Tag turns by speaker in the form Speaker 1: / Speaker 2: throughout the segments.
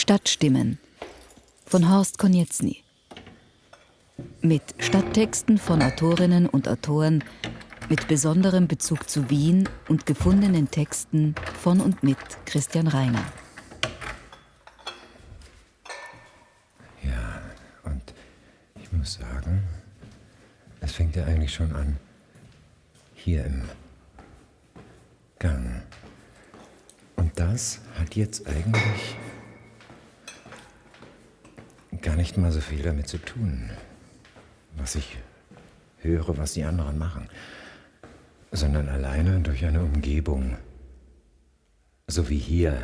Speaker 1: Stadtstimmen von Horst Konieczny. Mit Stadttexten von Autorinnen und Autoren mit besonderem Bezug zu Wien und gefundenen Texten von und mit Christian Reiner.
Speaker 2: Ja, und ich muss sagen, es fängt ja eigentlich schon an, hier im Gang. Und das hat jetzt eigentlich gar nicht mal so viel damit zu tun, was ich höre, was die anderen machen, sondern alleine durch eine Umgebung. So wie hier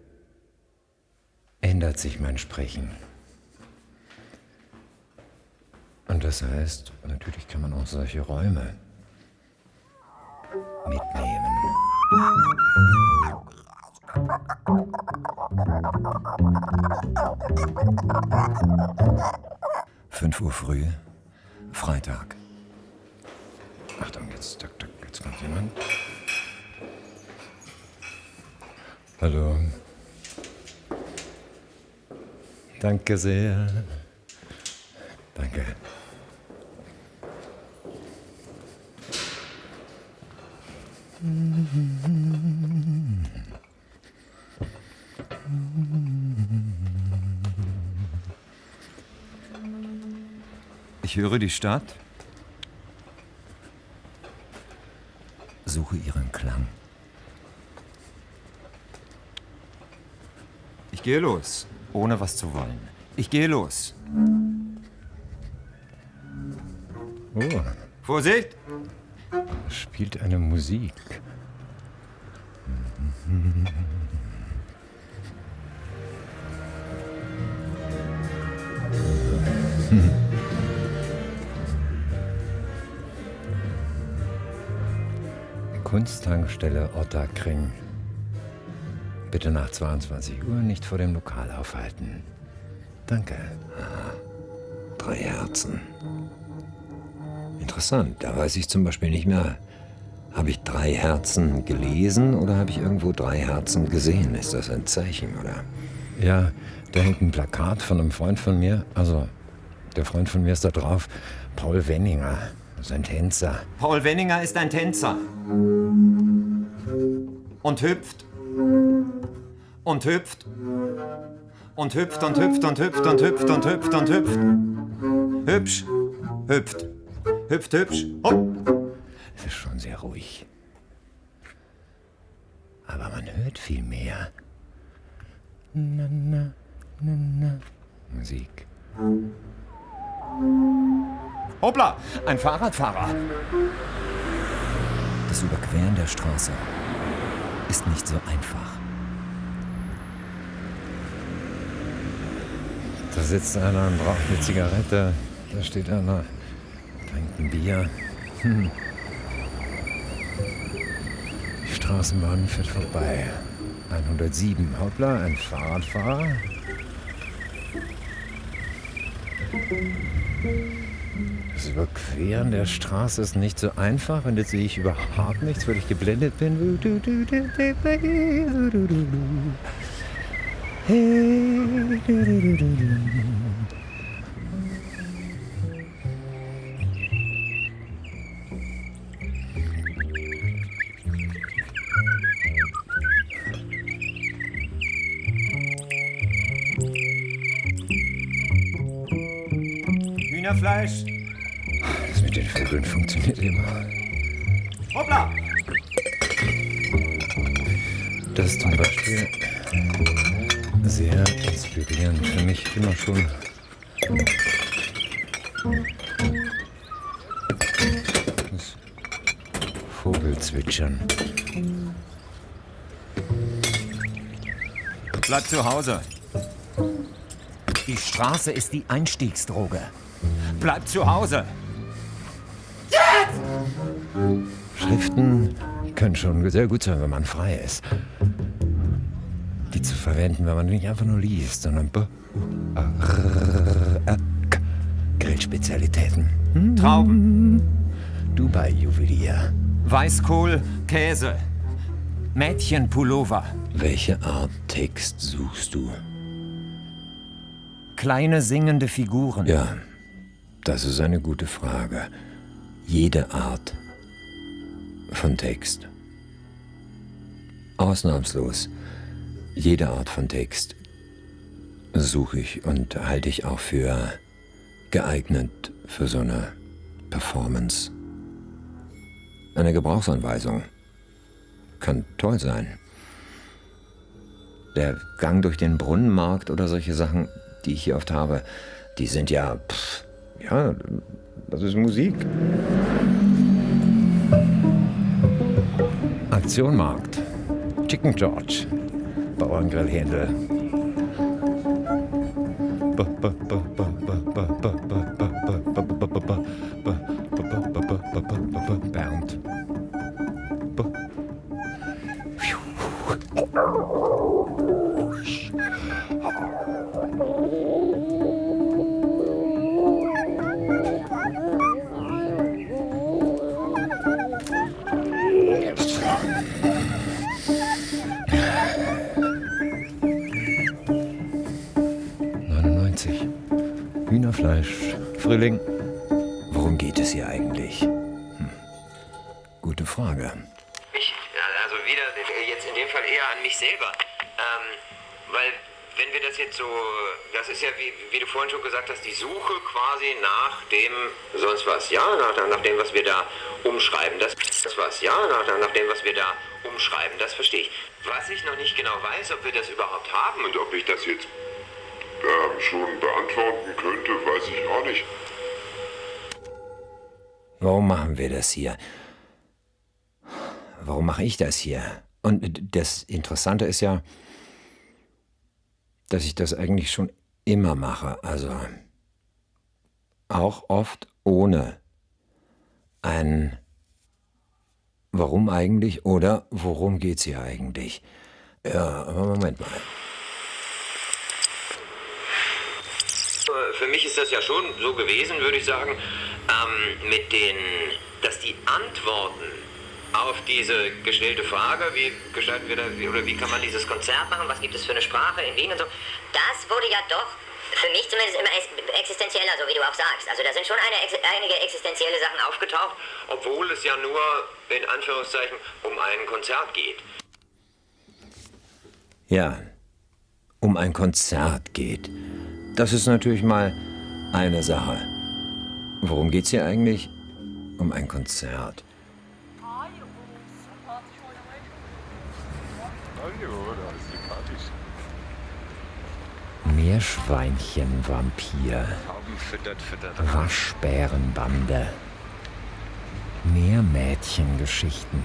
Speaker 2: ändert sich mein Sprechen. Und das heißt, natürlich kann man auch solche Räume mitnehmen. 5 Uhr früh, Freitag. Achtung, jetzt kommt jemand. Hallo. Danke sehr. Danke. Ich höre die Stadt, suche ihren Klang. Ich gehe los, ohne was zu wollen. Ich gehe los. Oh. Vorsicht! Spielt eine Musik. Kunsttankstelle Ottakring. Bitte nach 22 Uhr nicht vor dem Lokal aufhalten. Danke. 3 Herzen. Interessant, da weiß ich zum Beispiel nicht mehr, habe ich 3 Herzen gelesen oder habe ich irgendwo 3 Herzen gesehen? Ist das ein Zeichen, oder? Ja, da hängt ein Plakat von einem Freund von mir. Also, der Freund von mir ist da drauf. Paul Wenninger, das ist ein Tänzer.
Speaker 3: Paul Wenninger ist ein Tänzer. Und hüpft. Und hüpft. Und hüpft und hüpft und hüpft und hüpft und hüpft und hüpft. Hübsch. Hüpft. Hüpft, hübsch. Hopp.
Speaker 2: Es ist schon sehr ruhig. Aber man hört viel mehr. Na, na, na, na. Musik.
Speaker 3: Hoppla, ein Fahrradfahrer.
Speaker 2: Das Überqueren der Straße ist nicht so einfach. Da sitzt einer und raucht eine Zigarette. Da steht einer, trinkt ein Bier. Die Straßenbahn fährt vorbei. 107. Hoppla, ein Fahrradfahrer. Das Überqueren der Straße ist nicht so einfach und jetzt sehe ich überhaupt nichts, weil ich geblendet bin.
Speaker 3: Hühnerfleisch.
Speaker 2: Das mit den Vögeln funktioniert immer.
Speaker 3: Hoppla!
Speaker 2: Das ist zum Beispiel sehr inspirierend für mich immer schon. Das Vogelzwitschern.
Speaker 3: Bleib zu Hause. Die Straße ist die Einstiegsdroge. Bleib zu Hause.
Speaker 2: Schriften können schon sehr gut sein, wenn man frei ist. Die zu verwenden, wenn man nicht einfach nur liest, sondern Grillspezialitäten.
Speaker 3: Trauben.
Speaker 2: Dubai-Juwelier.
Speaker 3: Weißkohl, Käse. Mädchenpullover.
Speaker 2: Welche Art Text suchst du? kleine singende Figuren? Ja, das ist eine gute Frage. Jede Art von Text. Ausnahmslos. Jede Art von Text suche ich und halte ich auch für geeignet für so eine Performance. Eine Gebrauchsanweisung kann toll sein. Der Gang durch den Brunnenmarkt oder solche Sachen, die ich hier oft habe, die sind ja, das ist Musik. Aktion Markt. Chicken George. Bauerngrillhändel. Bernd. 99. Hühnerfleisch. Frühling. Worum geht es hier eigentlich? Gute Frage.
Speaker 4: Also wieder, jetzt in dem Fall eher an mich selber. Weil, wenn wir das jetzt so, das ist ja, wie du vorhin schon gesagt hast, die Suche quasi nach dem, sonst was, ja, nach dem, was wir da umschreiben. Das was, ja, nach dem, was wir da umschreiben, das verstehe ich. Was ich noch nicht genau weiß, ob wir das überhaupt haben und ob ich das jetzt schon beantworten könnte, weiß ich auch nicht.
Speaker 2: Warum machen wir das hier? Warum mache ich das hier? Und das Interessante ist ja, dass ich das eigentlich schon immer mache. Also auch oft ohne ein Warum eigentlich oder worum geht's hier eigentlich? Ja, aber Moment mal.
Speaker 4: Für mich ist das ja schon so gewesen, würde ich sagen, dass die Antworten auf diese gestellte Frage, wie gestalten wir das, oder wie kann man dieses Konzert machen, was gibt es für eine Sprache in Wien und so, das wurde ja doch für mich zumindest immer existenzieller, so wie du auch sagst. Also da sind schon einige existenzielle Sachen aufgetaucht, obwohl es ja nur, in Anführungszeichen, um ein Konzert geht.
Speaker 2: Ja, um ein Konzert geht. Das ist natürlich mal eine Sache. Worum geht's hier eigentlich? Um ein Konzert. Meerschweinchen-Vampir. Waschbärenbande. Meermädchengeschichten.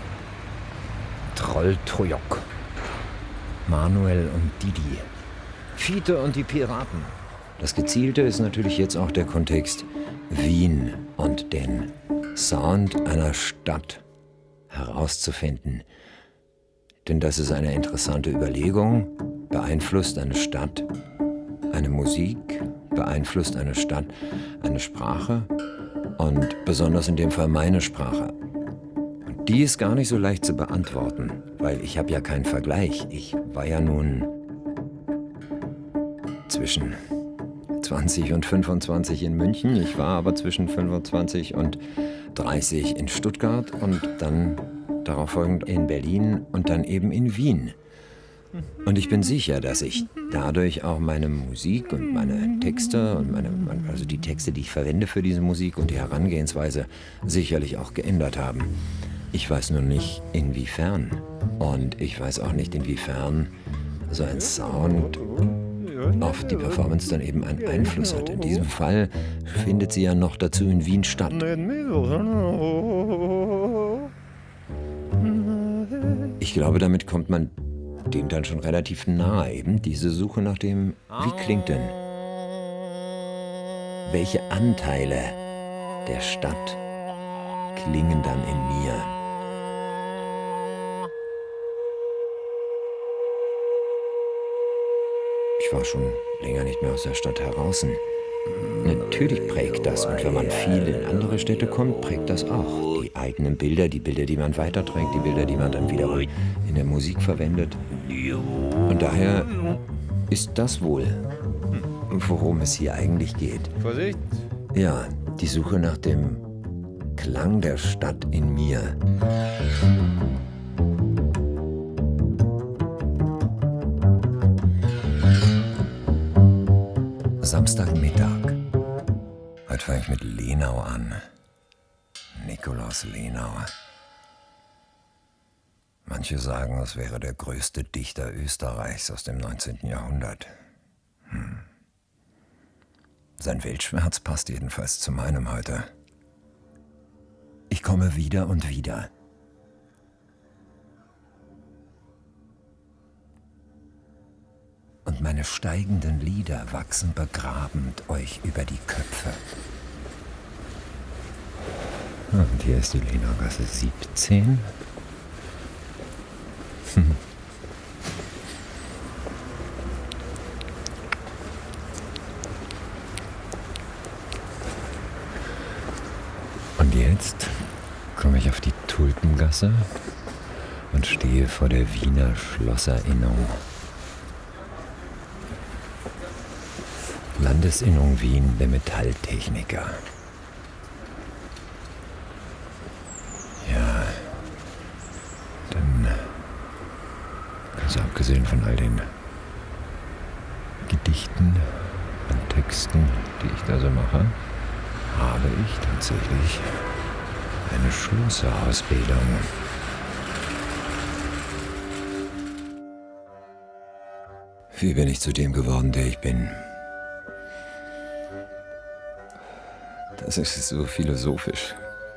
Speaker 2: Troll-Tojok. Manuel und Didi. Fiete und die Piraten. Das Gezielte ist natürlich jetzt auch der Kontext Wien und den Sound einer Stadt herauszufinden. Denn das ist eine interessante Überlegung. Beeinflusst eine Stadt eine Musik? Beeinflusst eine Stadt eine Sprache? Und besonders in dem Fall meine Sprache. Und die ist gar nicht so leicht zu beantworten, weil ich habe ja keinen Vergleich. Ich war ja nun zwischen 20 und 25 in München. Ich war aber zwischen 25 und 30 in Stuttgart und dann darauf folgend in Berlin und dann eben in Wien. Und ich bin sicher, dass ich dadurch auch meine Musik und meine Texte und also die Texte, die ich verwende für diese Musik und die Herangehensweise sicherlich auch geändert haben. Ich weiß nur nicht, inwiefern. Und ich weiß auch nicht, inwiefern so ein Sound auf die Performance dann eben einen Einfluss hat. In diesem Fall findet sie ja noch dazu in Wien statt. Ich glaube, damit kommt man dem dann schon relativ nahe, eben diese Suche nach dem, wie klingt denn? Welche Anteile der Stadt klingen dann in mir? Ich war schon länger nicht mehr aus der Stadt heraus. Natürlich prägt das, und wenn man viel in andere Städte kommt, prägt das auch. Die eigenen Bilder, die Bilder, die man weiterträgt, die Bilder, die man dann wiederum in der Musik verwendet. Und daher ist das wohl worum es hier eigentlich geht?
Speaker 3: Vorsicht.
Speaker 2: Ja, die Suche nach dem Klang der Stadt in mir. Samstagmittag. Heute fange ich mit Lenau an. Nikolaus Lenau. Manche sagen, es wäre der größte Dichter Österreichs aus dem 19. Jahrhundert. Sein Weltschmerz passt jedenfalls zu meinem heute. Ich komme wieder und wieder. Und meine steigenden Lieder wachsen begrabend euch über die Köpfe. Und hier ist die Lenaugasse 17. Und jetzt komme ich auf die Tulpengasse und stehe vor der Wiener Schlosserinnung. Landesinnung Wien der Metalltechniker. Ja, dann, also abgesehen von all den Gedichten und Texten, die ich da so mache, habe ich tatsächlich eine Schlosserausbildung. Wie bin ich zu dem geworden, der ich bin? Das ist so philosophisch.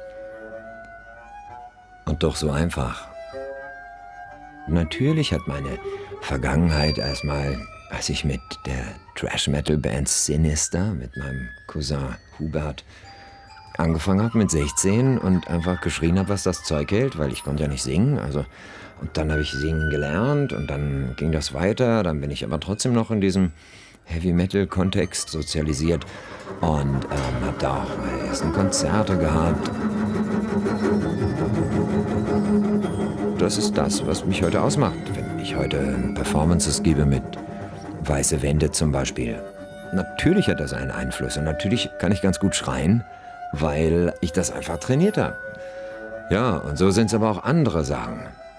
Speaker 2: Und doch so einfach. Natürlich hat meine Vergangenheit erstmal, als ich mit der Thrash-Metal-Band Sinister, mit meinem Cousin Hubert, angefangen habe mit 16 und einfach geschrien habe, was das Zeug hält, weil ich konnte ja nicht singen. Und dann habe ich singen gelernt und dann ging das weiter. Dann bin ich aber trotzdem noch in diesem Heavy-Metal-Kontext sozialisiert und habe da auch meine ersten Konzerte gehabt. Das ist das, was mich heute ausmacht. Wenn ich heute Performances gebe mit Weiße Wände zum Beispiel. Natürlich hat das einen Einfluss und natürlich kann ich ganz gut schreien, weil ich das einfach trainiert habe. Ja, und so sind es aber auch andere Sachen.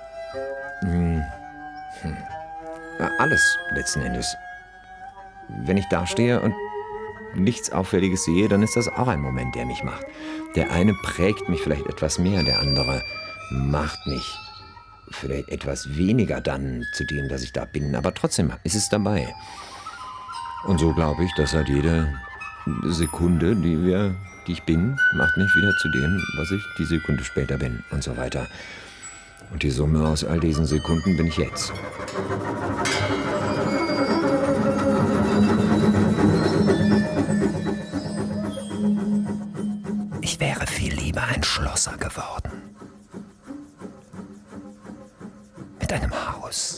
Speaker 2: Ja, alles letzten Endes. Wenn ich dastehe und nichts Auffälliges sehe, dann ist das auch ein Moment, der mich macht. Der eine prägt mich vielleicht etwas mehr, der andere macht mich vielleicht etwas weniger dann zu dem, dass ich da bin. Aber trotzdem ist es dabei. Und so glaube ich, dass halt jede Sekunde, die ich bin, macht mich wieder zu dem, was ich die Sekunde später bin und so weiter. Und die Summe aus all diesen Sekunden bin ich jetzt. Ich wäre viel lieber ein Schlosser geworden. Mit einem Haus,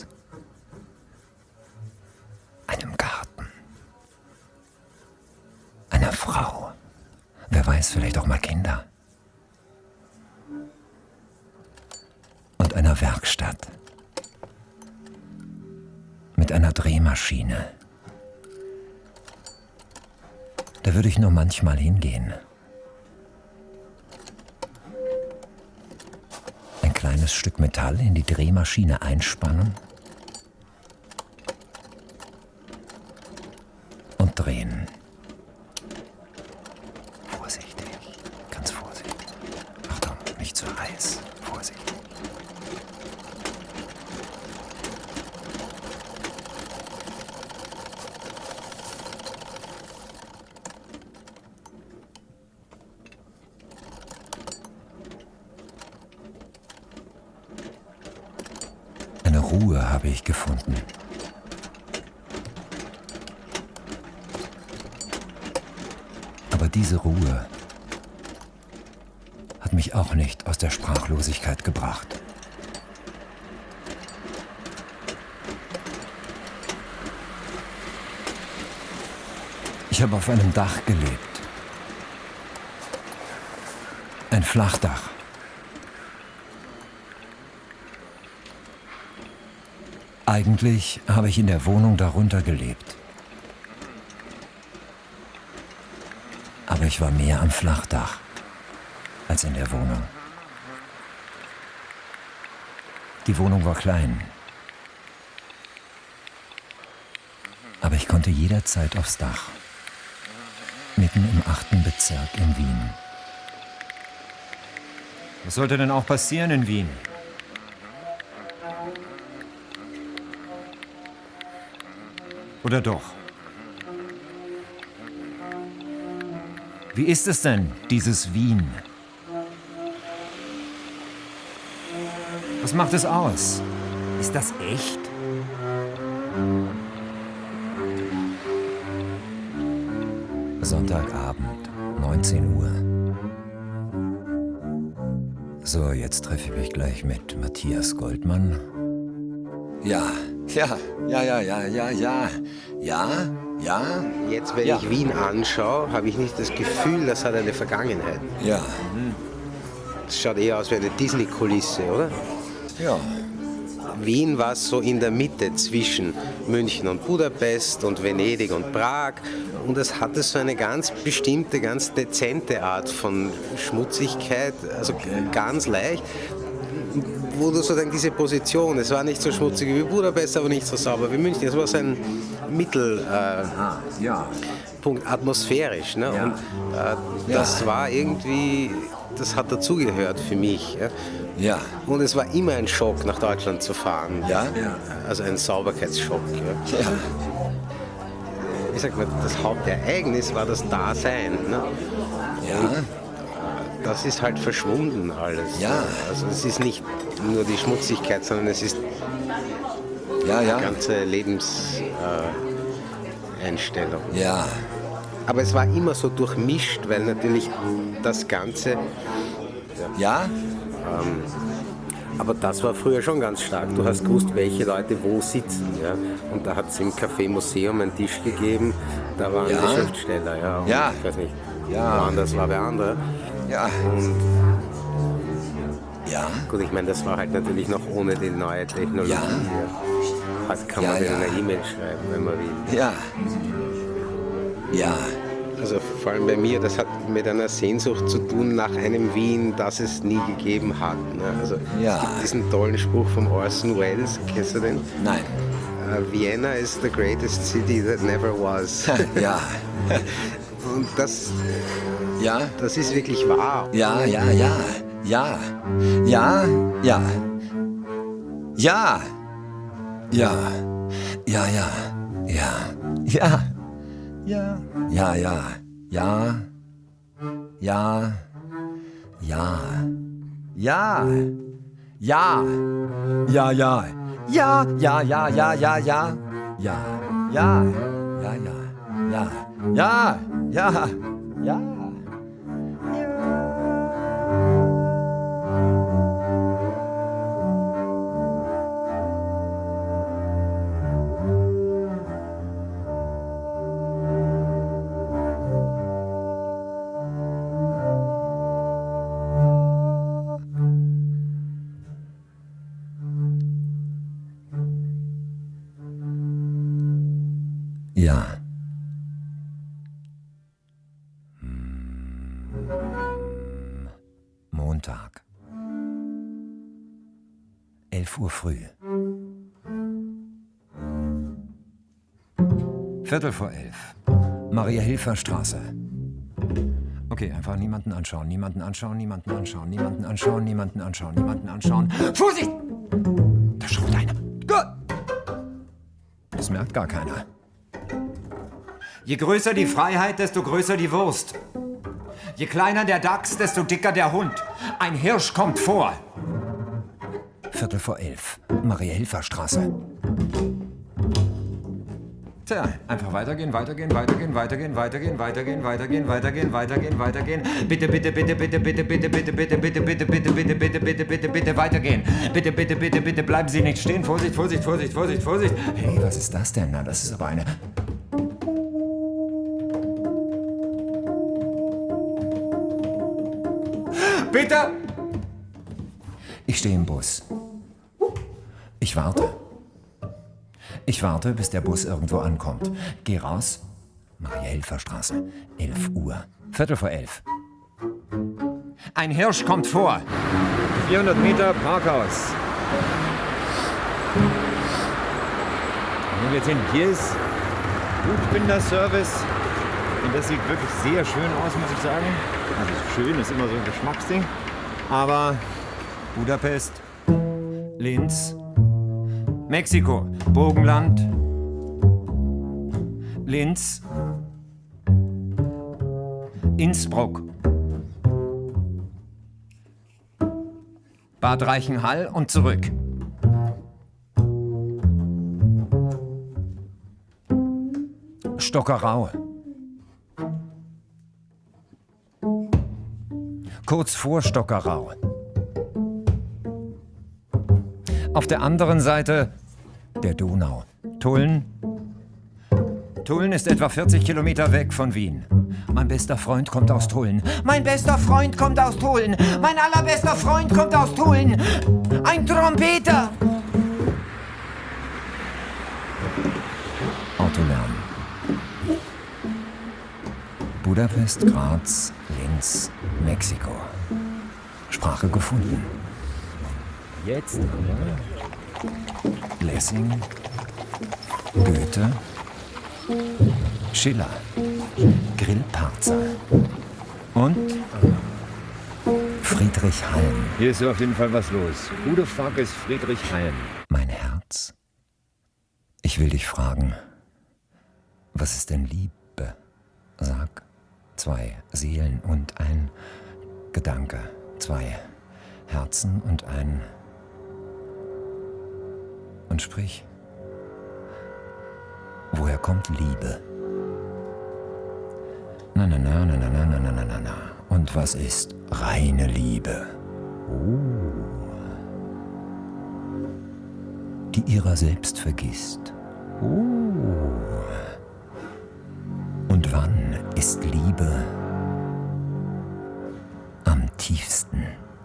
Speaker 2: einem Garten, einer Frau, wer weiß, vielleicht auch mal Kinder. Und einer Werkstatt. Mit einer Drehmaschine. Da würde ich nur manchmal hingehen. Ein kleines Stück Metall in die Drehmaschine einspannen und drehen. Vorsichtig, ganz vorsichtig. Achtung, nicht zu heiß. Vorsichtig. Eine Ruhe habe ich gefunden. Aber diese Ruhe hat mich auch nicht aus der Sprachlosigkeit gebracht. Ich habe auf einem Dach gelebt. Ein Flachdach. Eigentlich habe ich in der Wohnung darunter gelebt. ich war mehr am Flachdach als in der Wohnung. Die Wohnung war klein. Aber ich konnte jederzeit aufs Dach. Mitten im 8. Bezirk in Wien.
Speaker 3: Was sollte denn auch passieren in Wien? Oder doch? Wie ist es denn, dieses Wien? Was macht es aus? Ist das echt?
Speaker 2: Sonntagabend, 19 Uhr. So, jetzt treffe ich mich gleich mit Matthias Goldmann. Ja.
Speaker 5: Jetzt, wenn ich Wien anschaue, habe ich nicht das Gefühl, das hat eine Vergangenheit.
Speaker 2: Ja.
Speaker 5: Es schaut eher aus wie eine Disney-Kulisse, oder?
Speaker 2: Ja.
Speaker 5: Wien war so in der Mitte zwischen München und Budapest und Venedig und Prag. Und es hatte so eine ganz bestimmte, ganz dezente Art von Schmutzigkeit, also ganz leicht. Wo du sozusagen diese Position, es war nicht so schmutzig wie Budapest, aber nicht so sauber wie München. Es war so ein Mittelpunkt, atmosphärisch. Ne?
Speaker 2: Ja.
Speaker 5: Und das war irgendwie, das hat dazugehört für mich. Ja?
Speaker 2: Ja.
Speaker 5: Und es war immer ein Schock, nach Deutschland zu fahren.
Speaker 2: Ja?
Speaker 5: Also ein Sauberkeitsschock. Ja?
Speaker 2: Ja.
Speaker 5: Ich sag mal, das Hauptereignis war das Dasein. Ne?
Speaker 2: Ja.
Speaker 5: Das ist halt verschwunden alles.
Speaker 2: Ja.
Speaker 5: Also es ist nicht nur die Schmutzigkeit, sondern es ist
Speaker 2: Ja,
Speaker 5: die
Speaker 2: ja.
Speaker 5: ganze Lebenseinstellung.
Speaker 2: Ja.
Speaker 5: Aber es war immer so durchmischt, weil natürlich das Ganze,
Speaker 2: Ja?
Speaker 5: aber das war früher schon ganz stark. Du hast gewusst, welche Leute wo sitzen. Ja? Und da hat es im Café Museum einen Tisch gegeben, da waren
Speaker 2: Ja.
Speaker 5: die Schriftsteller. Ja, und
Speaker 2: Ja.
Speaker 5: Ich weiß nicht,
Speaker 2: Ja.
Speaker 5: woanders war wer andere.
Speaker 2: Ja.
Speaker 5: Und
Speaker 2: Ja.
Speaker 5: gut, ich meine, das war halt natürlich noch ohne die neue Technologie.
Speaker 2: Ja.
Speaker 5: Heute kann
Speaker 2: Ja,
Speaker 5: man
Speaker 2: ja.
Speaker 5: eine E-Mail schreiben, wenn man will.
Speaker 2: Ja. Ja.
Speaker 5: Also vor allem bei mir, das hat mit einer Sehnsucht zu tun nach einem Wien, das es nie gegeben hat. Ne? Also
Speaker 2: Ja.
Speaker 5: es gibt diesen tollen Spruch von Orson Welles, kennst du den?
Speaker 2: Nein.
Speaker 5: Vienna is the greatest city that never was.
Speaker 2: Ja.
Speaker 5: Und das
Speaker 2: Ja.
Speaker 5: ist wirklich wahr.
Speaker 2: Ja, ja, ja. Ja. Ja. Ja. Ja. Ja. Ja, ja. Ja. Ja. Ja. Ja, ja. Ja. Ja. Ja. Ja. Ja. Ja, ja. Ja, ja, ja, ja, ja, ja. Ja. Ja. Ja, ja. Ja. Ja. Ja. Ja. Ja. Montag. 11 Uhr früh. 11:15. Maria-Hilfer-Straße. Okay, einfach niemanden anschauen, niemanden anschauen, niemanden anschauen, niemanden anschauen, niemanden anschauen, niemanden anschauen. Vorsicht! Da schaut einer. Gut! Das merkt gar keiner.
Speaker 3: Je größer die Freiheit, desto größer die Wurst. Je kleiner der Dachs, desto dicker der Hund. Ein Hirsch kommt vor.
Speaker 2: 11:15. Maria-Hilfer-Straße.
Speaker 3: Tja, einfach weitergehen, weitergehen, weitergehen, weitergehen, weitergehen, weitergehen, weitergehen, weitergehen, weitergehen, weitergehen. Bitte, bitte, bitte, bitte, bitte, bitte, bitte, bitte, bitte, bitte, bitte, bitte, bitte, bitte, bitte, bitte, weitergehen. Bitte, bitte, bitte, bitte, bleiben Sie nicht stehen. Vorsicht, Vorsicht, Vorsicht, Vorsicht, Vorsicht.
Speaker 2: Hey, was ist das denn? Na, das ist aber eine...
Speaker 3: Bitte!
Speaker 2: Ich stehe im Bus. Ich warte. Ich warte, bis der Bus irgendwo ankommt. Geh raus Maria-Hilfer-Straße, 11 Uhr. Viertel vor 11.
Speaker 3: Ein Hirsch kommt vor.
Speaker 2: 400 Meter Parkhaus. Wo wir jetzt hin? Hier ist Buchbinder-Service. Und das sieht wirklich sehr schön aus, muss ich sagen. Also schön ist immer so ein Geschmacksding.
Speaker 3: Aber Budapest, Linz, Mexiko, Burgenland, Linz, Innsbruck, Bad Reichenhall und zurück. Stockerau. Kurz vor Stockerau. Auf der anderen Seite der Donau. Tulln. Tulln ist etwa 40 Kilometer weg von Wien. Mein bester Freund kommt aus Tulln. Mein bester Freund kommt aus Tulln. Mein allerbester Freund kommt aus Tulln. Ein Trompeter.
Speaker 2: Autolärm. Budapest, Graz, Linz, Mexiko. Sprache gefunden. Jetzt. Lessing, Goethe, Schiller, Grillparzer und Friedrich Halm.
Speaker 6: Hier ist auf jeden Fall was los. Who the fuck ist Friedrich Halm?
Speaker 2: Mein Herz, ich will dich fragen, was ist denn Liebe? Sag, 2 Seelen und ein Gedanke, 2 Herzen und ein... Und sprich, woher kommt Liebe? Na, na, na, na, na, na, na, na, na, na. Und was ist reine Liebe? Die ihrer selbst vergisst. Und wann ist Liebe am tiefsten?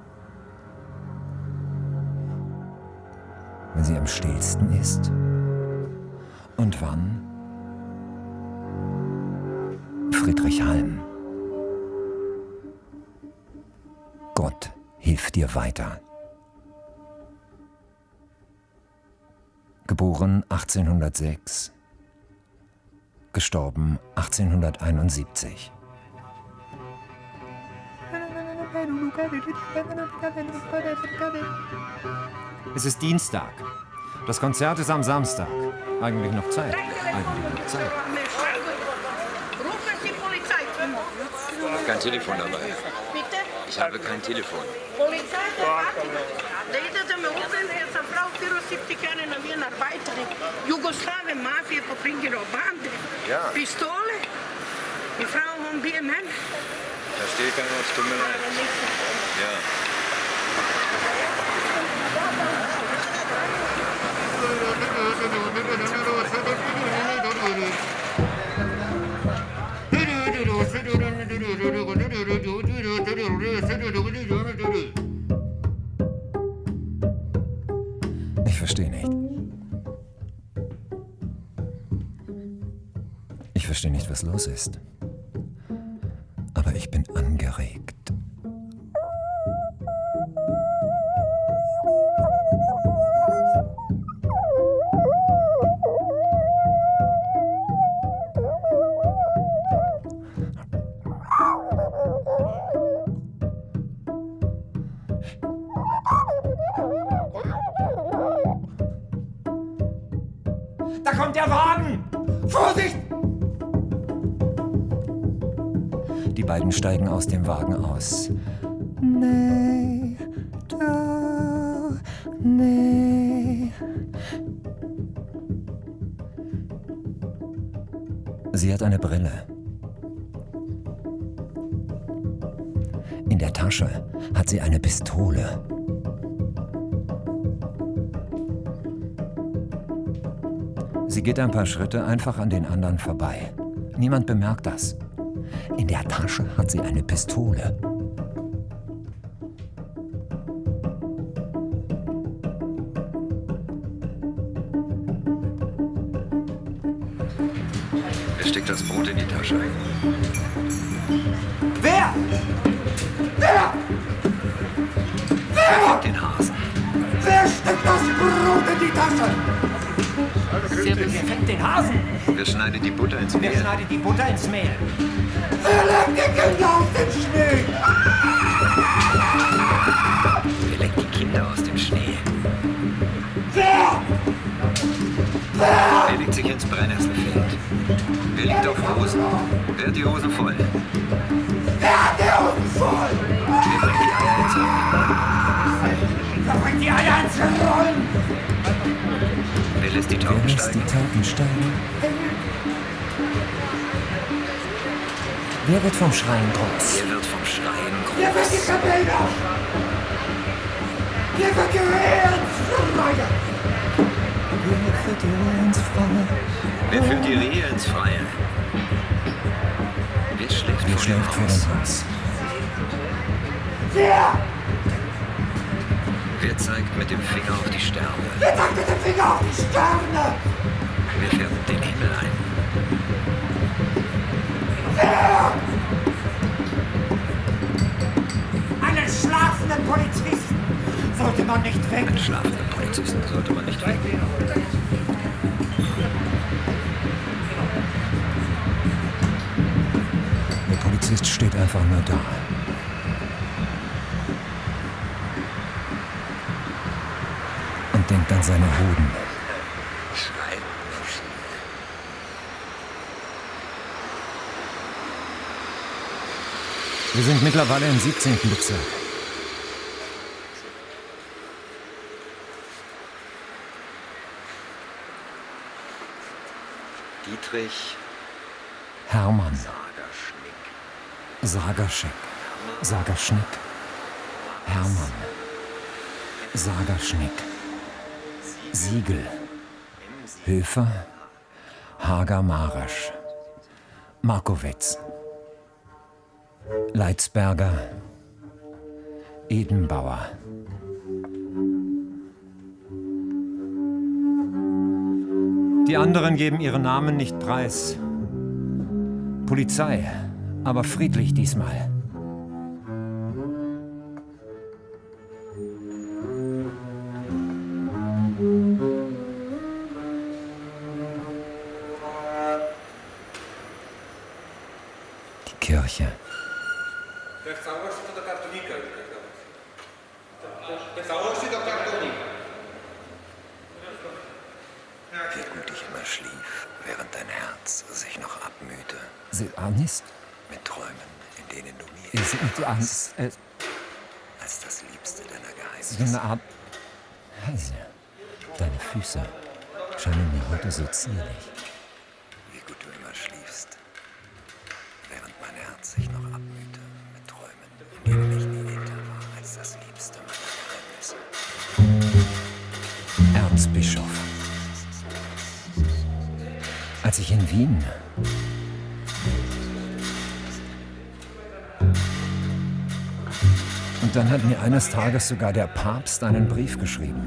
Speaker 2: Wenn sie am stillsten ist? Und wann? Friedrich Halm. Gott hilft dir weiter. Geboren 1806. Gestorben 1871.
Speaker 3: Es ist Dienstag. Das Konzert ist am Samstag. Eigentlich noch Zeit. Eigentlich noch Zeit.
Speaker 7: Rufen Sie Polizei zu.
Speaker 2: Ich habe kein Telefon dabei.
Speaker 7: Bitte?
Speaker 2: Ich habe kein Telefon.
Speaker 7: Polizei, dajte da me rufen, jer sam prav 74 jane na Wien arbeiteri. Jugoslave mafije poprinjeno bande.
Speaker 2: Ja.
Speaker 7: Pistole. Die Frau haben Bier, Mann.
Speaker 2: Verstehe kein Wort, tut mir leid. Ja. Ich verstehe nicht. Ich verstehe nicht, was los ist. Aber ich bin angeregt.
Speaker 3: Da kommt der Wagen! Vorsicht!
Speaker 2: Die beiden steigen aus dem Wagen aus. Nee, du, nee. Sie hat eine Brille. In der Tasche hat sie eine Pistole. Sie geht ein paar Schritte einfach an den anderen vorbei. Niemand bemerkt das. In der Tasche hat sie eine Pistole. Er steckt das Brot in die Tasche.
Speaker 3: Wer? Wer?
Speaker 2: Er fängt den Hasen.
Speaker 3: Wer steckt das Brot in die Tasche? Wer fängt den Hasen?
Speaker 2: Wer schneidet die Butter ins Mehl?
Speaker 3: Wer schneidet die Butter ins Mehl? Wer legt die Kinder aus dem Schnee?
Speaker 2: Wer leckt die Kinder aus dem Schnee?
Speaker 3: Wer?
Speaker 2: Wer legt sich ins Brennnesselfeld? Wer liegt auf Rosen? Wer hat die Hosen voll?
Speaker 3: Wer hat die Hosen voll?
Speaker 2: Wer bringt die Eier ins Rollen?
Speaker 3: Wer bringt die Eier ins Rollen?
Speaker 2: Wer lässt die Tauben steigen?
Speaker 8: Wer wird vom Schreien groß?
Speaker 2: Wer wird vom Schreien
Speaker 3: Wer wird die
Speaker 2: groß?
Speaker 3: Kabine? Wer wird die Rehensfreie?
Speaker 2: Wer führt die Rehe ins Freie? Wer schläft vor dem Haus?
Speaker 3: Wer?
Speaker 2: Wer zeigt mit dem Finger auf die Sterne?
Speaker 3: Wer zeigt mit dem Finger auf die Sterne?
Speaker 2: Wer färbt den Himmel ein?
Speaker 3: Wer? Einen schlafenden Polizisten sollte man nicht wecken.
Speaker 2: Einen schlafenden Polizisten sollte man nicht wecken.
Speaker 8: Der Polizist steht einfach nur da. Und denkt an seine Hoden.
Speaker 2: Schreien.
Speaker 8: Wir sind mittlerweile im 17. Bezirk.
Speaker 2: Dietrich
Speaker 8: Hermann.
Speaker 2: Sagerschnick.
Speaker 8: Sagerschnick. Hermann. Sagerschnick. Siegel. Höfer. Hager-Marasch. Markowitz. Leitzberger. Edenbauer.
Speaker 3: Die anderen geben ihre Namen nicht preis.
Speaker 8: Polizei, aber friedlich diesmal. Die Kirche.
Speaker 2: Wie gut ich immer schlief, während dein Herz sich noch abmühte.
Speaker 8: Sind Angst?
Speaker 2: Mit Träumen, in denen du mir
Speaker 8: Sind Angst?
Speaker 2: als das Liebste deiner
Speaker 8: So
Speaker 2: Geheimnisse.
Speaker 8: eine Art. Heise. Deine Füße scheinen mir heute so zierlich.
Speaker 2: Wie gut du immer schliefst, während mein Herz sich noch abmühte. Mit Träumen, in denen ich nie älter war als das Liebste meiner Geheimnisse.
Speaker 8: Erzbischof. Als ich in Wien. Und dann hat mir eines Tages sogar der Papst einen Brief geschrieben.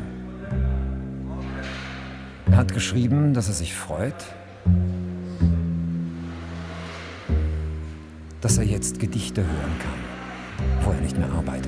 Speaker 8: Er hat geschrieben, dass er sich freut, dass er jetzt Gedichte hören kann, wo er nicht mehr arbeitet.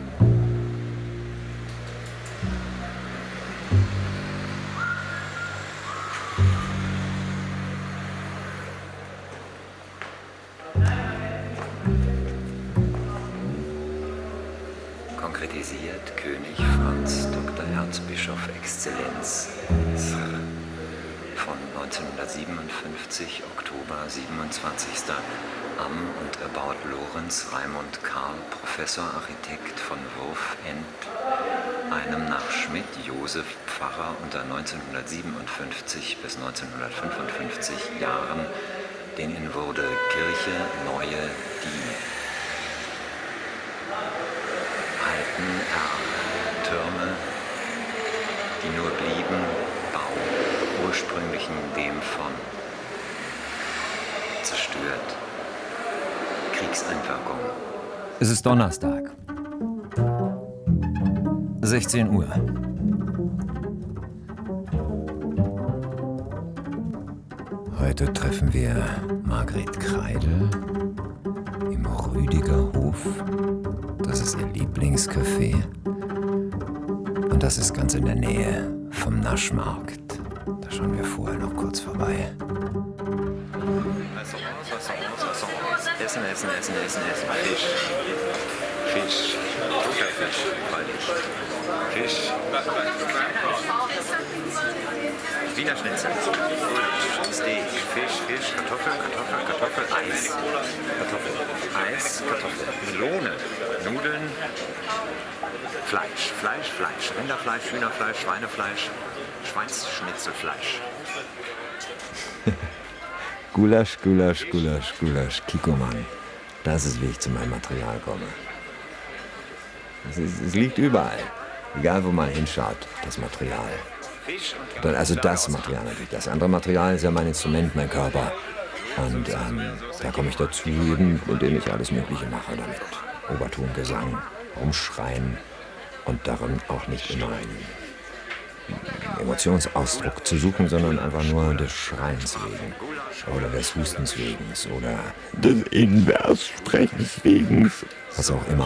Speaker 2: Konkretisiert König Franz Dr. Erzbischof Exzellenz Sr. von 1957, Oktober 27. Am und erbaut Lorenz Raimund Karl, Professor Architekt von Wurfend, einem nach Schmidt Josef Pfarrer unter 1957 bis 1955 Jahren, den in Wurde Kirche Neue Die alten Türme, die nur blieben, Bau, ursprünglichen dem von zerstört, Kriegseinwirkung.
Speaker 8: Es ist Donnerstag. 16 Uhr.
Speaker 2: Heute treffen wir Margret Kreidl im Rüdiger Hof. Das ist ihr Lieblingscafé. Und das ist ganz in der Nähe vom Naschmarkt. Da schauen wir vorher noch kurz vorbei.
Speaker 3: Essen. Fisch. Guter Fisch. Fisch. Wiener Schnitzel. Steak. Fisch. Kartoffel. Eis. Kartoffel. Melone. Nudeln. Fleisch. Rinderfleisch, Hühnerfleisch, Schweinefleisch, Schweinsschnitzelfleisch.
Speaker 2: Gulasch, Kikoman. Das ist, wie ich zu meinem Material komme. Es liegt überall. Egal, wo man hinschaut, das Material. Also das Material natürlich. Das andere Material ist ja mein Instrument, mein Körper. Und da komme ich dazu, eben, indem ich alles Mögliche mache damit. Oberton, Gesang, Rumschreien und darin auch nicht immer einen Emotionsausdruck zu suchen, sondern einfach nur des Schreins wegen. Oder des Hustens wegen. Oder des Inverssprechens wegen. Was auch immer.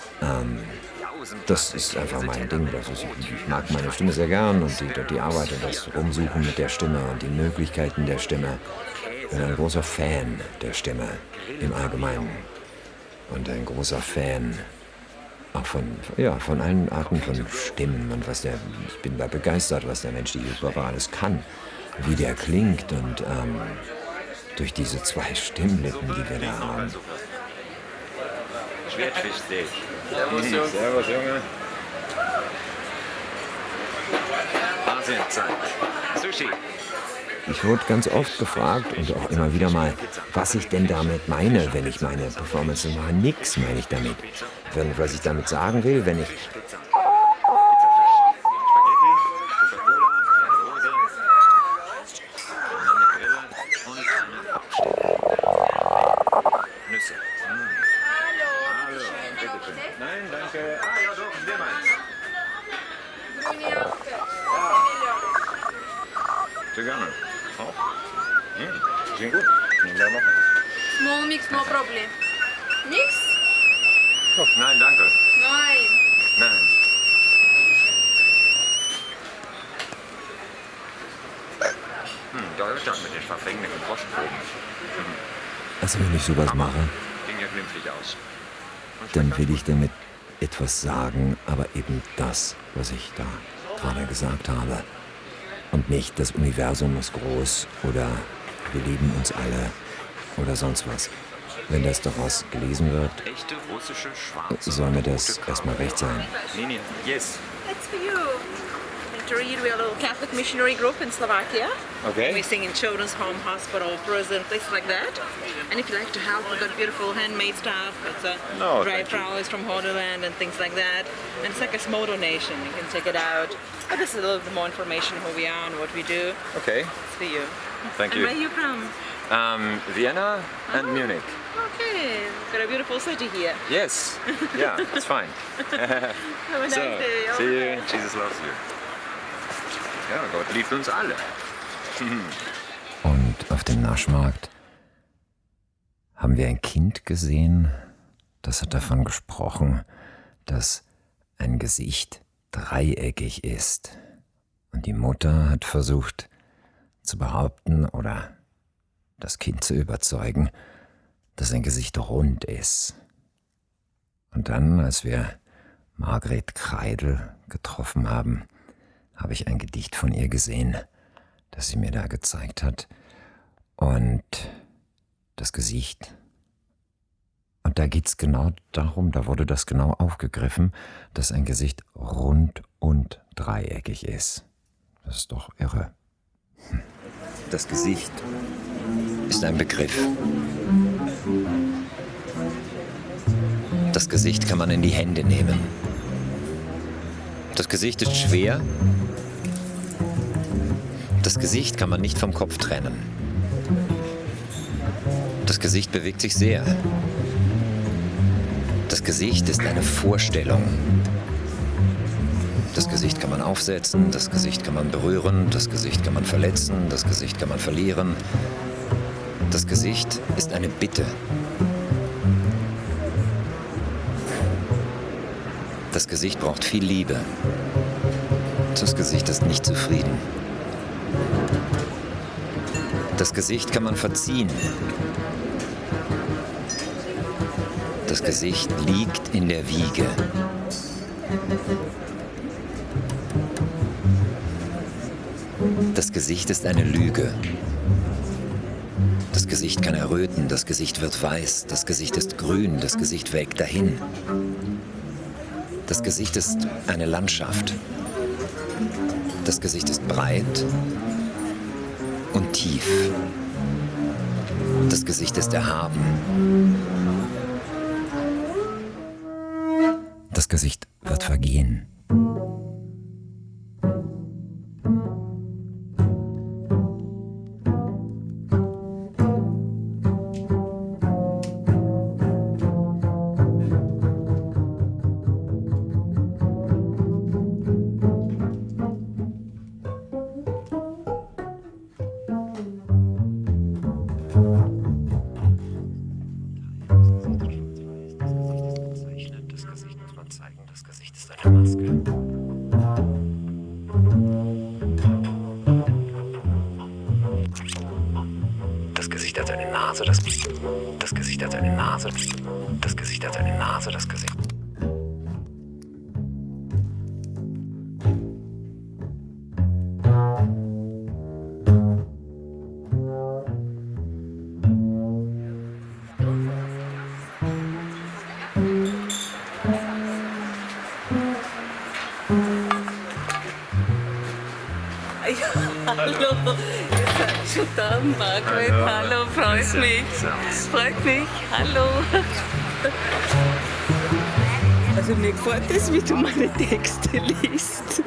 Speaker 2: Das ist einfach mein Ding. Ich mag meine Stimme sehr gern und die Arbeit und das Rumsuchen mit der Stimme und die Möglichkeiten der Stimme. Ich bin ein großer Fan der Stimme im Allgemeinen. Und ein großer Fan auch von allen Arten von Stimmen. Und ich bin da begeistert, was der Mensch überhaupt alles kann. Wie der klingt und durch diese 2 Stimmlippen, die wir da haben.
Speaker 3: Schwertfischsteak. Servus, Junge. Asienzeit. Sushi.
Speaker 2: Ich wurde ganz oft gefragt und auch immer wieder mal, was ich denn damit meine, wenn ich meine Performance mache. Nix meine ich damit. Was ich damit sagen will, wenn ich...
Speaker 9: Small mix, no problem. Mix?
Speaker 3: Nein, danke. Nein. Deutschland mit den verfänglichen Postproben.
Speaker 2: Also wenn ich sowas mache,
Speaker 3: Ging ja glimpflich aus.
Speaker 2: dann will ich damit etwas sagen, aber eben das, was ich da gerade gesagt habe. Und nicht, das Universum ist groß oder wir lieben uns alle oder sonst was. Wenn das daraus gelesen wird,
Speaker 3: Echte russische schwarze
Speaker 2: soll mir das erstmal recht sein.
Speaker 3: Nee, yes.
Speaker 9: It's for you. To read, we're a little Catholic missionary group in Slovakia.
Speaker 3: Okay.
Speaker 9: We sing in children's home, hospital, prison, places like that. And if you like to help, we've got beautiful handmade stuff. It's dry flowers from Holy Land and things like that. And it's like a small donation. You can check it out. But this is a little bit more information who we are and what we do.
Speaker 3: Okay.
Speaker 9: It's for you.
Speaker 3: Thank
Speaker 9: And
Speaker 3: you.
Speaker 9: where are you from?
Speaker 3: Vienna and Munich.
Speaker 9: Okay, we've got a beautiful city here.
Speaker 3: Yes. Yeah, it's fine.
Speaker 9: Have a nice day.
Speaker 3: See you. Jesus loves you. Ja, Gott liebt uns alle.
Speaker 2: Und auf dem Naschmarkt haben wir ein Kind gesehen, das hat davon gesprochen, dass ein Gesicht dreieckig ist. Und die Mutter hat versucht zu behaupten oder das Kind zu überzeugen, dass ein Gesicht rund ist. Und dann, als wir Margret Kreidl getroffen haben, habe ich ein Gedicht von ihr gesehen, das sie mir da gezeigt hat. Und das Gesicht. Und da geht's genau darum, da wurde das genau aufgegriffen, dass ein Gesicht rund und dreieckig ist. Das ist doch irre.
Speaker 3: Das Gesicht ist ein Begriff. Das Gesicht kann man in die Hände nehmen. Das Gesicht ist schwer. Das Gesicht kann man nicht vom Kopf trennen. Das Gesicht bewegt sich sehr. Das Gesicht ist eine Vorstellung. Das Gesicht kann man aufsetzen, das Gesicht kann man berühren, das Gesicht kann man verletzen, das Gesicht kann man verlieren.
Speaker 2: Das Gesicht ist eine Bitte. Das Gesicht braucht viel Liebe. Das Gesicht ist nicht zufrieden. Das Gesicht kann man verziehen. Das Gesicht liegt in der Wiege. Das Gesicht ist eine Lüge. Das Gesicht kann erröten, das Gesicht wird weiß, das Gesicht ist grün, das Gesicht welkt dahin. Das Gesicht ist eine Landschaft. Das Gesicht ist breit und tief. Das Gesicht ist erhaben. Das Gesicht wird vergehen. Das Gesicht hat eine Nase, das Gesicht hat eine Nase, das Gesicht hat eine Nase, das Gesicht.
Speaker 10: Hallo, ihr seid schon da, Margret. Hallo, freut mich. Freut mich. Hallo. Also mir gefällt es, wie du meine Texte liest.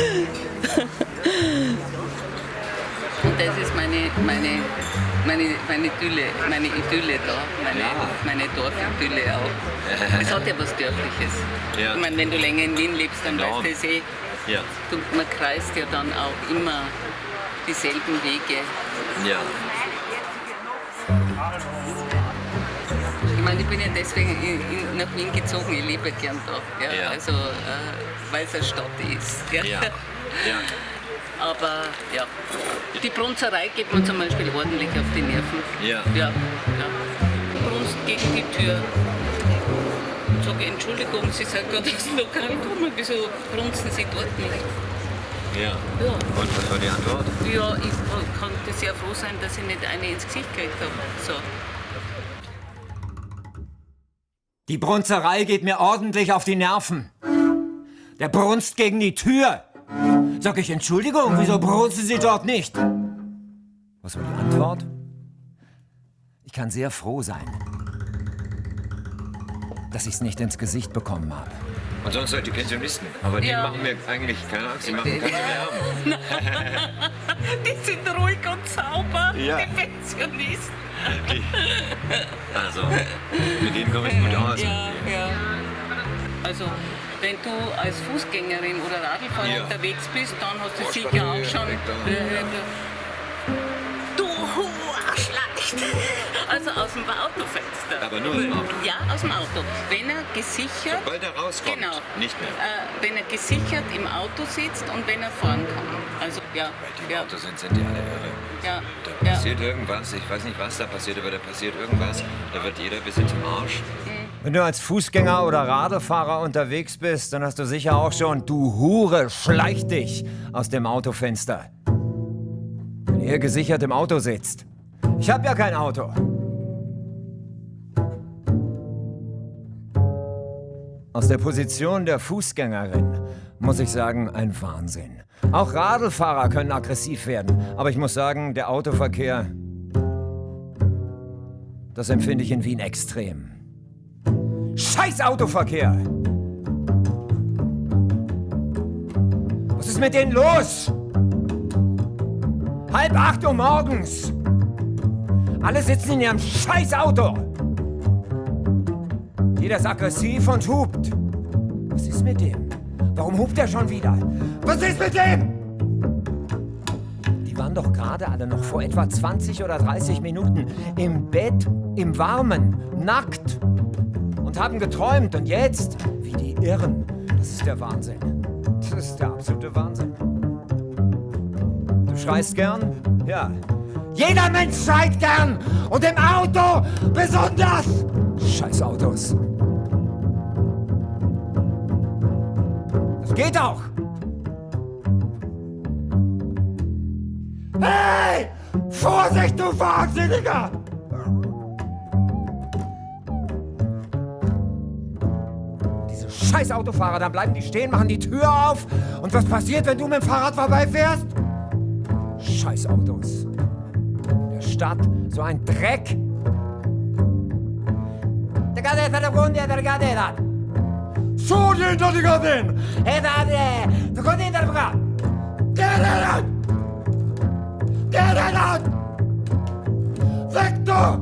Speaker 10: Und das ist meine Idylle, da, meine Dorfidylle auch. Es hat ja was Dörfliches. Ja. Ich meine, wenn du länger in Wien lebst, dann weißt du es eh. Ja. Man kreist ja dann auch immer dieselben Wege. Ja. Ich meine, ich bin ja deswegen nach Wien gezogen, ich lebe gern da. Ja? Ja. Also, weil es eine Stadt ist. Ja. Ja. Ja. Aber ja, die Brunzerei geht mir zum Beispiel ordentlich auf die Nerven. Ja. Ja. Ja. Brunst gegen die Tür. Ich sage, Entschuldigung, Sie sind gerade aus dem Lokal gekommen, wieso brunzen Sie dort nicht?
Speaker 3: Ja. Ja. Und was war die Antwort?
Speaker 10: Ja, ich konnte sehr froh sein, dass ich nicht eine ins Gesicht gekriegt habe. So.
Speaker 3: Die Brunzerei geht mir ordentlich auf die Nerven. Der brunst gegen die Tür. Sag ich, Entschuldigung, wieso brunzen Sie dort nicht? Was war die Antwort? Ich kann sehr froh sein, dass ich es nicht ins Gesicht bekommen habe.
Speaker 6: Und sonst halt die Pensionisten. Aber die machen mir eigentlich keine Angst, die machen keine Lärm.
Speaker 10: Die sind ruhig und sauber, ja. Die Pensionisten.
Speaker 6: Also, mit denen komme ich gut aus.
Speaker 10: Ja, ja. Also, wenn du als Fußgängerin oder Radlfahrer unterwegs bist, dann hast du sicher auch schon... Du Arschlecht! Also aus dem Autofenster.
Speaker 6: Aber nur aus dem Auto?
Speaker 10: Ja, aus dem Auto. Wenn er gesichert...
Speaker 6: Sobald er rauskommt,
Speaker 10: genau,
Speaker 6: nicht mehr.
Speaker 10: Wenn er gesichert im Auto sitzt und wenn er fahren kann. Also, ja.
Speaker 6: Weil die im Auto sind die alle irre.
Speaker 10: Ja.
Speaker 6: Da passiert irgendwas, ich weiß nicht, was da passiert, aber da passiert irgendwas. Da wird jeder ein bisschen zum Arsch.
Speaker 3: Wenn du als Fußgänger oder Radlfahrer unterwegs bist, dann hast du sicher auch schon, du Hure, schleich dich aus dem Autofenster. Wenn ihr gesichert im Auto sitzt. Ich hab ja kein Auto. Aus der Position der Fußgängerin muss ich sagen, ein Wahnsinn. Auch Radlfahrer können aggressiv werden. Aber ich muss sagen, der Autoverkehr, das empfinde ich in Wien extrem. Scheiß Autoverkehr! Was ist mit denen los? 7:30 Uhr morgens! Alle sitzen in ihrem scheiß Auto! Jeder ist aggressiv und hupt. Was ist mit dem? Warum hupt er schon wieder? Was ist mit dem? Die
Speaker 8: doch gerade alle noch vor etwa 20 oder 30 Minuten im Bett, im Warmen, nackt und haben geträumt. Und jetzt, wie die Irren. Das ist der Wahnsinn. Das ist der absolute Wahnsinn. Du schreist gern? Ja. Jeder Mensch schreit gern! Und im Auto besonders! Scheiß Autos. Das geht auch! Hey! Vorsicht, du Wahnsinniger! Diese scheiß Autofahrer, dann bleiben die stehen, machen die Tür auf. Und was passiert, wenn du mit dem Fahrrad vorbeifährst? Scheiß Autos. Der Stadt, so ein Dreck. Vector!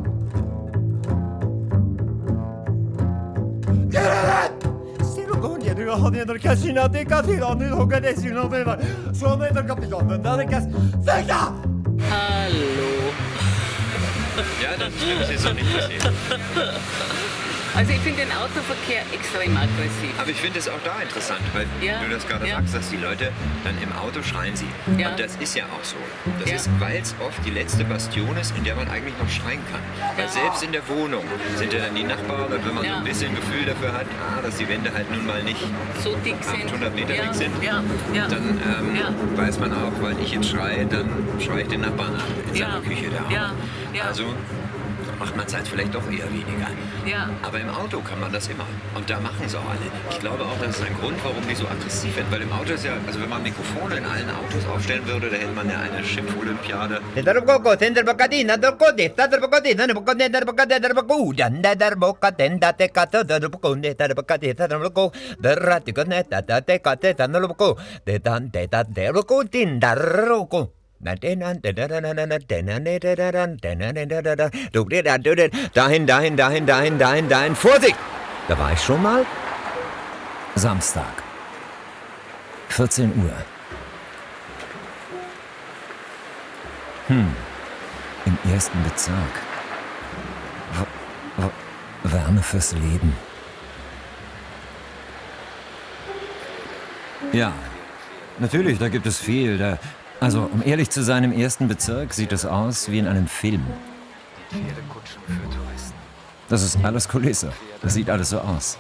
Speaker 10: Hallo.
Speaker 6: Ja, das ist jetzt noch nicht passiert.
Speaker 10: Also ich finde den Autoverkehr extrem aggressiv.
Speaker 6: Aber ich finde es auch da interessant, weil du das gerade
Speaker 10: Ja.
Speaker 6: sagst, dass die Leute dann im Auto schreien sie.
Speaker 10: Ja.
Speaker 6: Und das ist ja auch so. Das
Speaker 10: Ja.
Speaker 6: ist, weil es oft die letzte Bastion ist, in der man eigentlich noch schreien kann. Weil selbst in der Wohnung sind ja dann die Nachbarn, und wenn man so ein bisschen Gefühl dafür hat, dass die Wände halt nun mal nicht
Speaker 10: so dick
Speaker 6: 800 Meter dick sind,
Speaker 10: dann
Speaker 6: weiß man auch, weil ich jetzt schreie, dann schreie ich den Nachbarn an in seiner Küche da auch. Also macht man es halt vielleicht doch eher weniger.
Speaker 10: Ja.
Speaker 6: Aber im Auto kann man das immer. Und da machen es auch alle. Ich glaube auch, das ist ein Grund, warum die so aggressiv werden. Weil im Auto ist ja, also wenn man Mikrofone in allen Autos aufstellen würde, da hätte man ja eine Schimpfolympiade.
Speaker 8: Dahin. Vorsicht! Da war ich schon mal. Samstag. 14 Uhr. Im ersten Bezirk. Wärme fürs Leben. Ja, natürlich, da gibt es viel. Also, um ehrlich zu sein, im ersten Bezirk sieht es aus wie in einem Film.
Speaker 6: Pferdekutschen für Touristen.
Speaker 8: Das ist alles Kulisse. Das sieht alles so aus.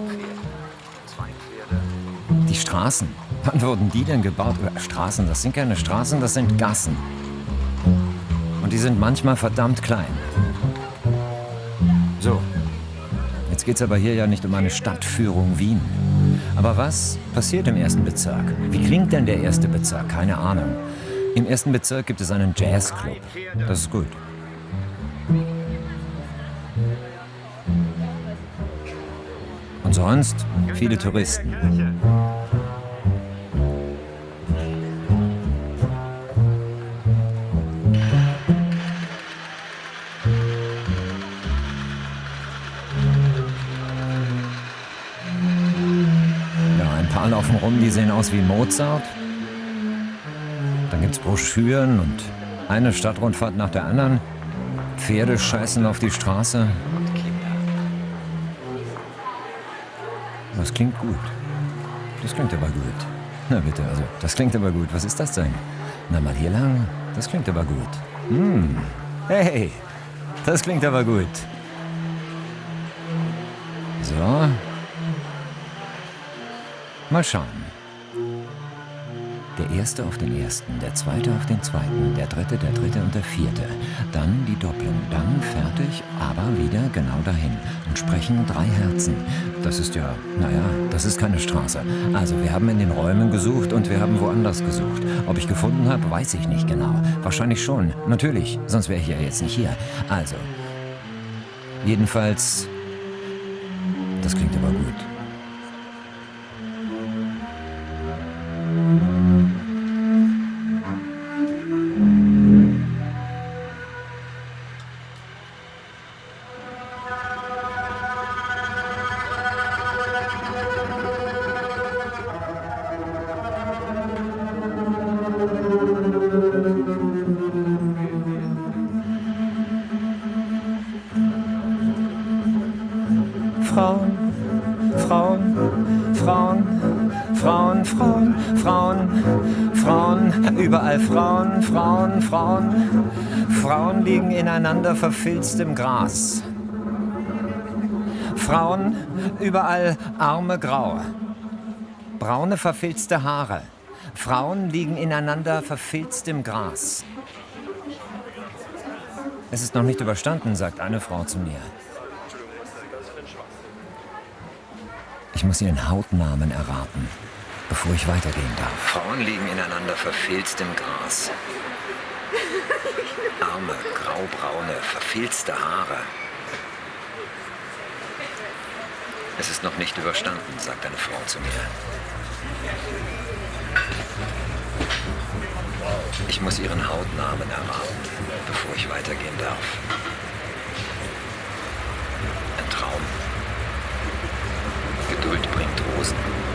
Speaker 8: Die Straßen. Wann wurden die denn gebaut? Straßen, das sind keine Straßen, das sind Gassen. Und die sind manchmal verdammt klein. So. Jetzt geht's aber hier ja nicht um eine Stadtführung Wien. Aber was passiert im ersten Bezirk? Wie klingt denn der erste Bezirk? Keine Ahnung. Im ersten Bezirk gibt es einen Jazzclub. Das ist gut. Und sonst viele Touristen. Laufen rum, die sehen aus wie Mozart. Dann gibt's Broschüren und eine Stadtrundfahrt nach der anderen. Pferde scheißen auf die Straße. Das klingt gut. Das klingt aber gut. Na bitte, also, das klingt aber gut. Was ist das denn? Na, mal hier lang. Das klingt aber gut. Hey, das klingt aber gut. So. Mal schauen. Der erste auf den ersten, der zweite auf den zweiten, der dritte und der vierte. Dann die Doppelung, dann fertig, aber wieder genau dahin. Und sprechen 3 Herzen. Das ist ja, das ist keine Straße. Also wir haben in den Räumen gesucht und wir haben woanders gesucht. Ob ich gefunden habe, weiß ich nicht genau. Wahrscheinlich schon, natürlich, sonst wäre ich ja jetzt nicht hier. Also, jedenfalls, das klingt aber gut.
Speaker 2: Frauen, Frauen, Frauen, Frauen, Frauen, Frauen, Frauen, überall Frauen, Frauen, Frauen. Frauen liegen ineinander verfilzt im Gras. Frauen, überall Arme grau. Braune verfilzte Haare. Frauen liegen ineinander verfilzt im Gras. Es ist noch nicht überstanden, sagt eine Frau zu mir. Ich muss ihren Hautnamen erraten, bevor ich weitergehen darf.
Speaker 8: Frauen liegen ineinander verfilzt im Gras. Arme, graubraune, verfilzte Haare. Es ist noch nicht überstanden, sagt eine Frau zu mir. Ich muss ihren Hautnamen erraten, bevor ich weitergehen darf. Ein Traum. Geduld bringt Rosen.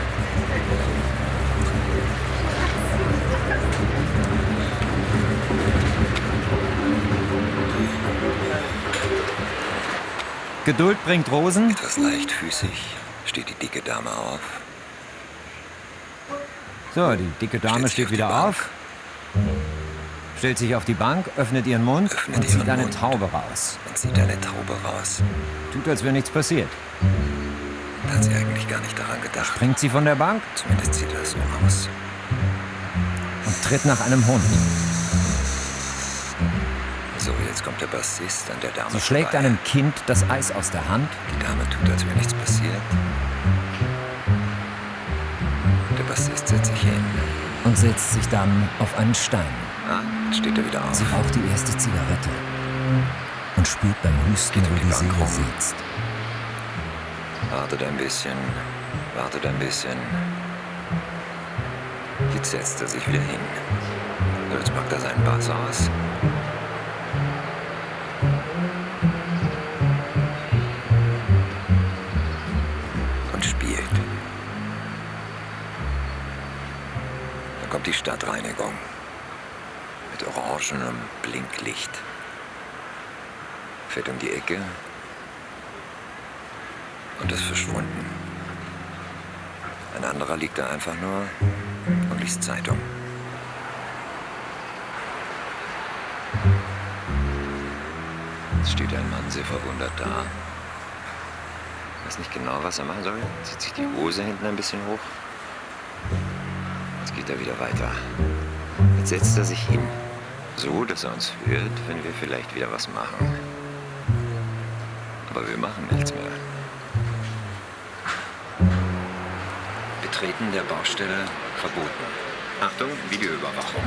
Speaker 2: Geduld bringt Rosen?
Speaker 8: Etwas leichtfüßig steht die dicke Dame auf.
Speaker 2: So, die dicke Dame steht wieder auf, stellt sich auf die Bank, öffnet ihren Mund und zieht eine Taube raus. Tut, als wäre nichts passiert.
Speaker 8: Da hat sie eigentlich gar nicht daran gedacht.
Speaker 2: Springt sie von der Bank?
Speaker 8: Zumindest sieht das so aus.
Speaker 2: Und tritt nach einem Hund.
Speaker 8: So, jetzt kommt der Bassist an der Dame
Speaker 2: Sie schlägt
Speaker 8: vorbei.
Speaker 2: einem Kind das Eis aus der Hand.
Speaker 8: Die Dame tut, als wäre nichts passiert. Der Bassist setzt sich hin.
Speaker 2: Und setzt sich dann auf einen Stein.
Speaker 8: Ah, jetzt steht er wieder auf.
Speaker 2: Sie raucht die erste Zigarette. Und spürt beim Husten, wo die Seele sitzt.
Speaker 8: Wartet ein bisschen, wartet ein bisschen. Jetzt setzt er sich wieder hin. Jetzt packt er seinen Bass aus. Und spielt. Dann kommt die Stadtreinigung. Mit orangenem Blinklicht. Fährt um die Ecke. Und ist verschwunden. Ein anderer liegt da einfach nur und liest Zeitung. Jetzt steht ein Mann sehr verwundert da. Weiß nicht genau, was er machen soll. Zieht sich die Hose hinten ein bisschen hoch. Jetzt geht er wieder weiter. Jetzt setzt er sich hin. So, dass er uns hört, wenn wir vielleicht wieder was machen. Aber wir machen nichts mehr. Betreten der Baustelle verboten. Achtung, Videoüberwachung.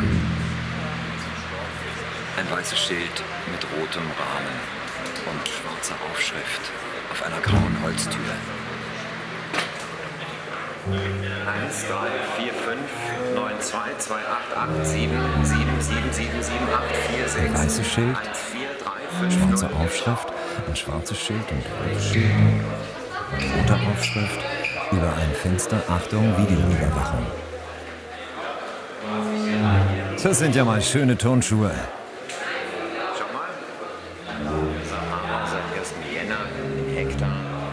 Speaker 8: Ein weißes Schild mit rotem Rahmen und schwarzer Aufschrift auf einer grauen Holztür.
Speaker 6: 1, 3, 4, 5, 9, 2, 2, 8, 8, 7, 7, 7, 7, 7, 8, 4, 6.
Speaker 2: Weißes Schild,
Speaker 6: 1, 4, 3, 5,
Speaker 2: schwarze Aufschrift, ein schwarzes Schild und rote Aufschrift. Über ein Fenster, Achtung, Videoüberwachung. Das sind ja mal schöne Turnschuhe.
Speaker 6: Schau mal. Seit 1. Jänner in Hektar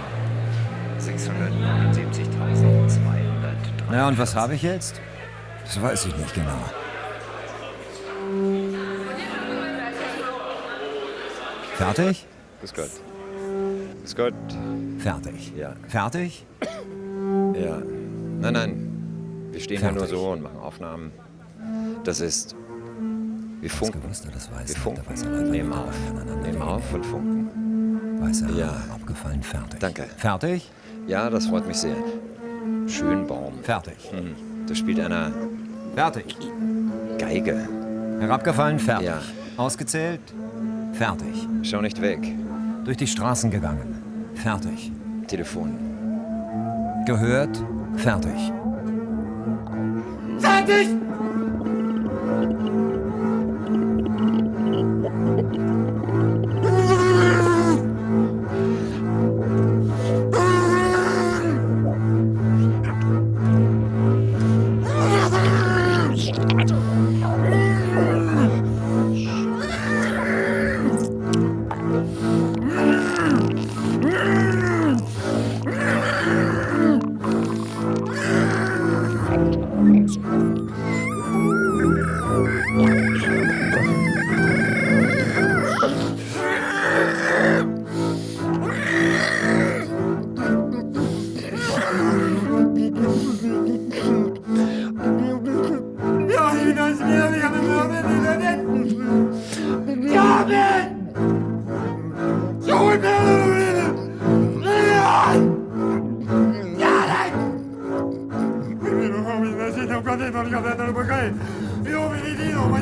Speaker 6: 679.200.
Speaker 2: Ja, und was habe ich jetzt? Das weiß ich nicht genau. Fertig?
Speaker 3: Grüß Gott. Grüß Gott.
Speaker 2: Fertig.
Speaker 3: Ja.
Speaker 2: Fertig?
Speaker 3: Ja. Nein. Wir stehen hier nur
Speaker 2: Fertig.
Speaker 3: so und machen Aufnahmen. Das ist... Wir funken.
Speaker 2: Gewusst, das weiß
Speaker 3: Wir
Speaker 2: ich.
Speaker 3: funken.
Speaker 2: Da weiß er Leute
Speaker 3: Nehmen auf.
Speaker 2: aneinander
Speaker 3: Nehmen auf und funken.
Speaker 2: Weiß er,
Speaker 3: Ja.
Speaker 2: abgefallen, fertig.
Speaker 3: Danke.
Speaker 2: Fertig?
Speaker 3: Ja, das freut mich sehr. Schönbaum.
Speaker 2: Fertig.
Speaker 3: Da spielt einer
Speaker 2: Fertig.
Speaker 3: Geige.
Speaker 2: Herabgefallen, fertig.
Speaker 3: Ja.
Speaker 2: Ausgezählt, fertig.
Speaker 3: Schau nicht weg.
Speaker 2: Durch die Straßen gegangen, fertig.
Speaker 3: Telefon.
Speaker 2: Gehört, fertig.
Speaker 11: Fertig!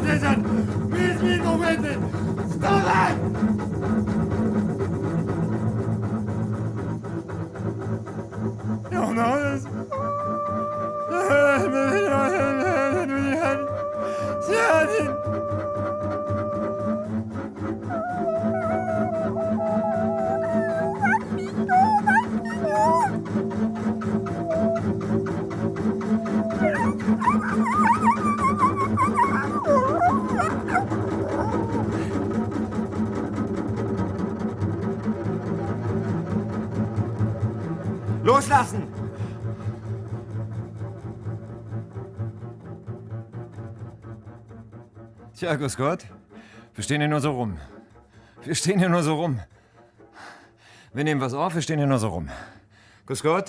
Speaker 3: Loslassen! Tja, grüß Gott. Wir stehen hier nur so rum. Wir stehen hier nur so rum. Wir nehmen was auf, wir stehen hier nur so rum. Grüß Gott.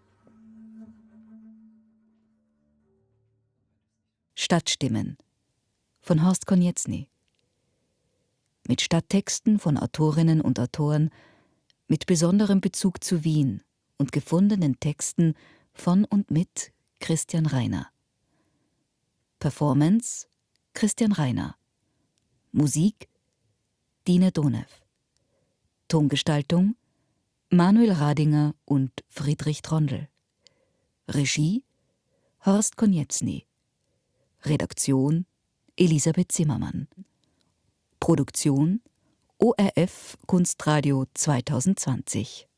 Speaker 1: Stadtstimmen von Horst Konieczny. Mit Stadttexten von Autorinnen und Autoren mit besonderem Bezug zu Wien und gefundenen Texten von und mit Christian Rainer. Performance Christian Rainer. Musik Dine Donew. Tongestaltung Manuel Radinger und Friedrich Trondl. Regie Horst Konieczny. Redaktion Elisabeth Zimmermann. Produktion ORF Kunstradio 2020.